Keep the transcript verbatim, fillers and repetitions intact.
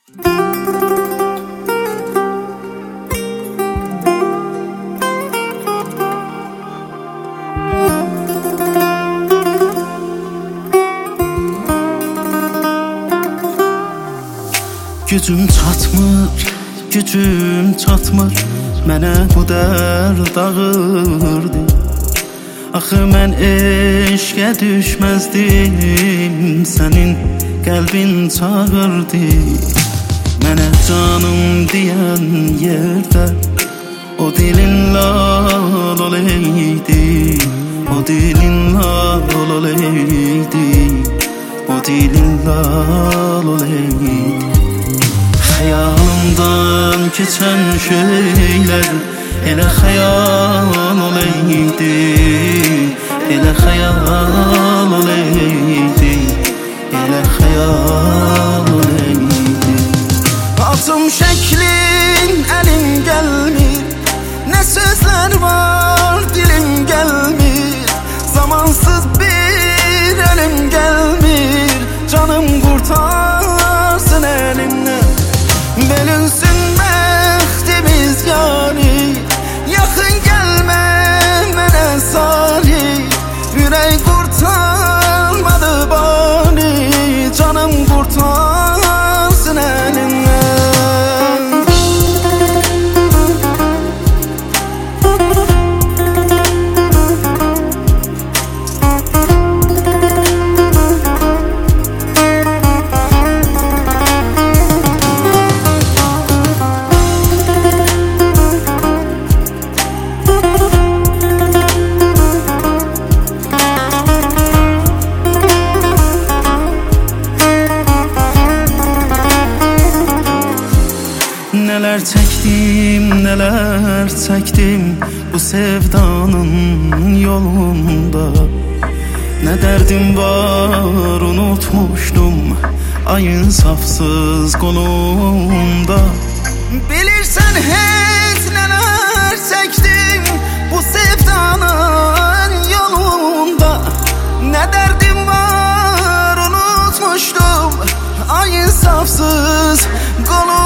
Gücüm çatmır, gücüm çatmır, mənə bu dərd ağırdı. Axı mən eşqə düşməzdim, sənin qəlbin çağırdı. Mənə canım deyən yerdə o dilin lal oleydi, o dilin lal oleydi, o dilin lal oleydi. Xəyalımdan keçən şeylər elə xəyal oleydi, elə xəyal oleydi, elə xəyal oleydi. Atım şəklin əlim gəlmir, nə sözlər var dilim gəlmir, zamansız bir əlim gəlmir, canım qurtarsın əlimdən. Bölünsün bəxtimiz yani, yaxın gəlmə mənə salih, ürək qurtarmadı bani, canım qurtarsın əlimdən. Neler çektim, neler çektim bu sevdanın yolunda. Ne derdim var unutmuştum ayın safsız kolunda. Bilirsen hiç neler çektim bu sevdanın yolunda. Ne derdim var unutmuştum ayın safsız kolunda.